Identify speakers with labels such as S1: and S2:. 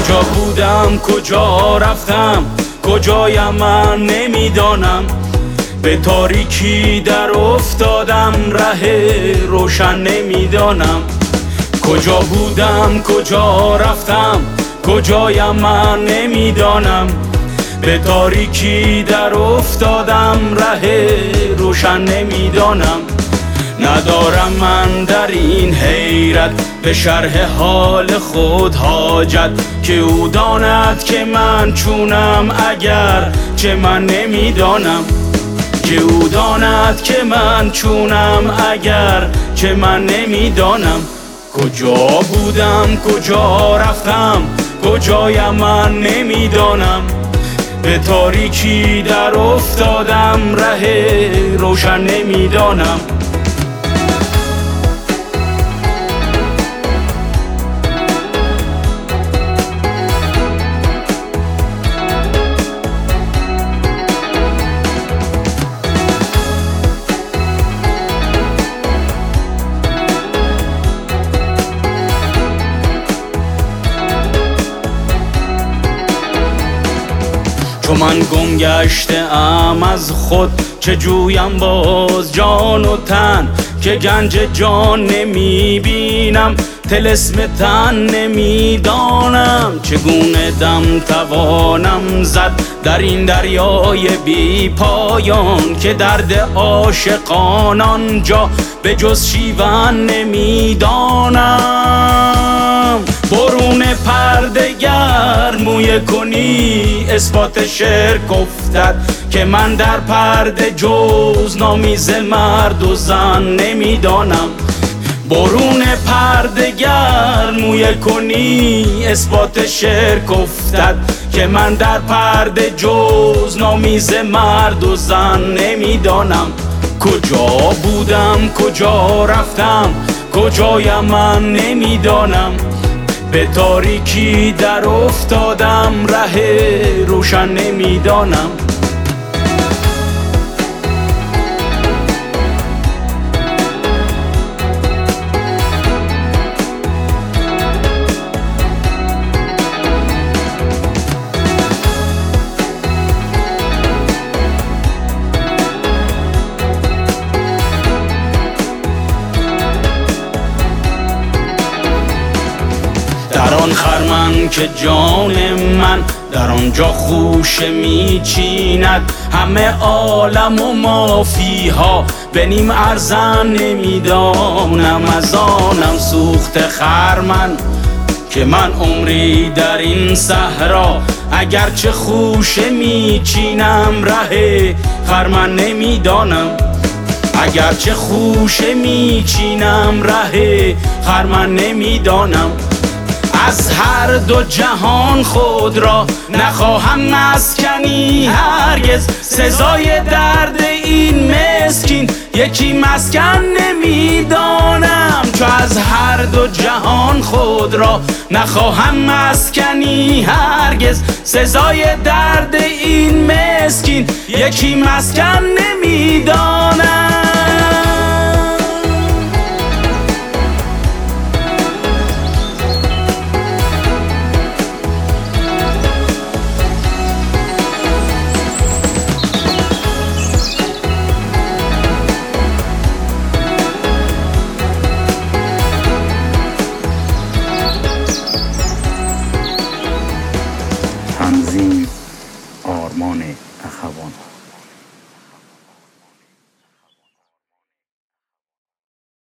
S1: کجا بودم کجا رفتم کجایم من نمیدانم، به تاریکی در افتادم ره روشن نمیدانم. کجا بودم کجا رفتم کجایم من نمیدانم، به تاریکی در افتادم ره روشن نمیدانم. ندارم من در این حیرت به شرح حال خود حاجت، که او داند که من چونم اگر چه من نمیدانم، که او داند که من چونم اگر چه من نمیدانم. کجا بودم کجا رفتم کجایم من نمیدانم، به تاریکی در افتادم ره روشن نمیدانم. چون من گم گشته‌ام از خود چه جویم باز جان و تن، که گنج جان نمی بینم طلسم تن نمی دانم. چگونه دم توانم زد در این دریای بی پایان، که درد عاشقان آنجا به جز شیون نمی دانم. برون پرده گر مویه کنی اثبات شرک افتد، که من در پرده جز نامیز مرد و زن نمیدانم. برون پرده گر مویه کنی اثبات شرک افتد، که من در پرده جز نامیز مرد و زن نمیدانم. کجا بودم کجا رفتم کجایم من نمیدانم، به تاریکی در افتادم ره روشن نمیدانم. در آن خرمن که جان من در آنجا خوشه میچیند، همه عالم و مافیها به نیم ارزن نمیدانم. از آنم سوخت خرمن که من عمری در این صحرا، اگرچه خوشه میچینم ره خرمن نمیدانم. اگرچه خوشه میچینم ره خرمن نمیدانم. از هر دو جهان خود را نخواهم مسکنی هرگز، سزای درد این مسکین یکی مسکن نمیدانم. چو از هر دو جهان خود را نخواهم مسکنی هرگز، سزای درد این مسکین یکی مسکن نمیدانم.